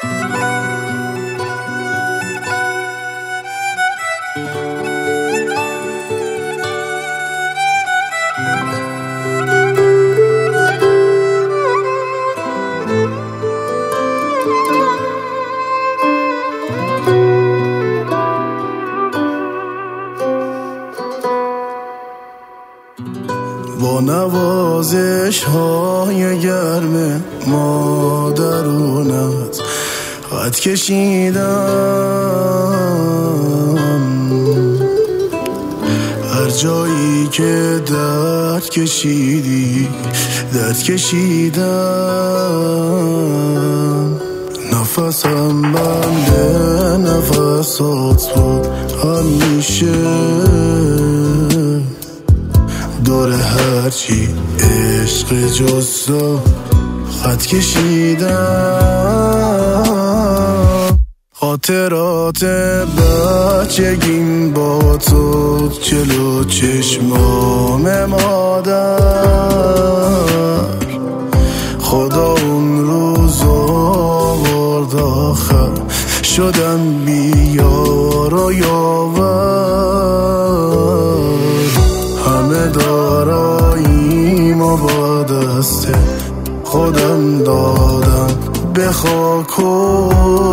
با نوازش های گرم مادرونت خط کشیدم، هر جایی که درد کشیدی درد کشیدم. نفسم بنده نفسات بود همیشه، دور هرچی عشق جستا خط کشیدم. خاطرات بچگیم با تو جلو چشمام مادر، خدا اون روز آورد آخر شدم بیار و یاور. همه داراییم و با دست خودم دادم به خاک و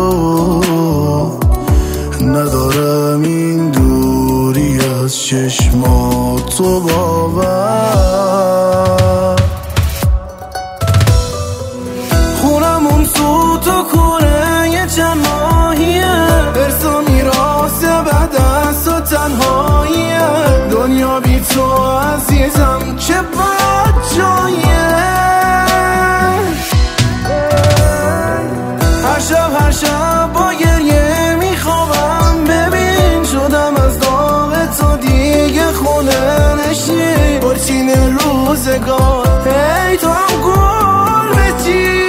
ندارم این دوری از چشمات و باور. خونم اون تو کوره یه چند ماهیه، ارث و میراث بعد از تو تنهاییه. دنیا بی تو عزیزم چه بد جاییه. هر شب با گریه میخوابم، ببین شدم از داغ تو دیگه خونه نشین. برچین روزگار ای تو هم گل بچین.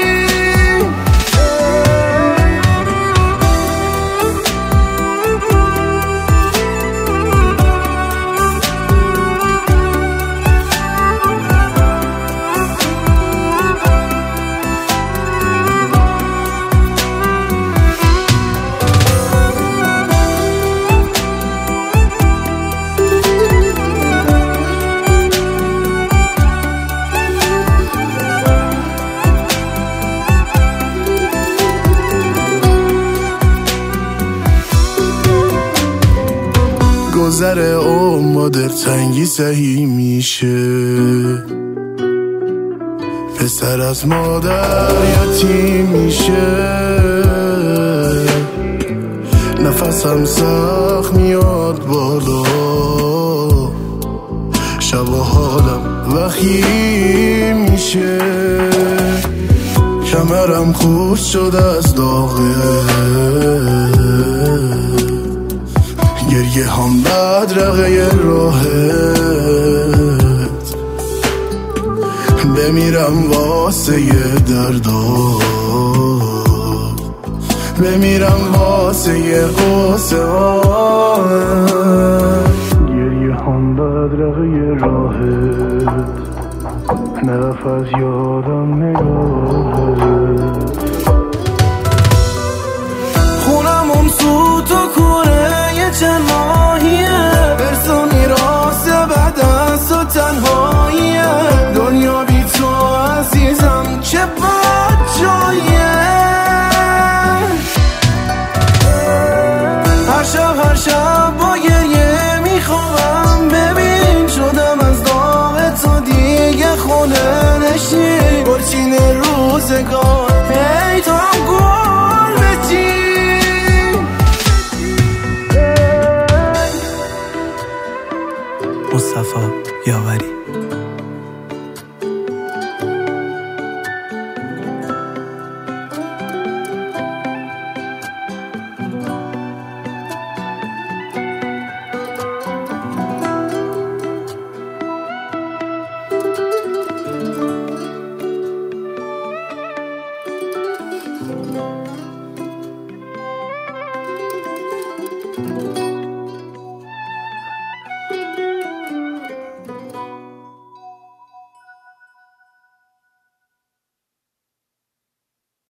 گذر با دلتنگی سهی میشه، پسر از مادر یتیم میشه. نفسم سخت میاد بالا، شب و حالم وخیم میشه. کمرم خورد شده از داغه، گریه هم بدرقه راحت. بمیرم واسه یه درداد، بمیرم واسه یه قصه آهت. گریه هم بدرقه راحت، نرفت از یادم نگاهت. خونم اون تو کوره یه چند ماهیه، ارث و میراث بعد از تو تنهاییه. دنیا بی تو عزیزم چه بد جاییه. هر شب با گریه میخوابم، ببین شدم از داغ تو دیگه خونه نشین. برچین روزگار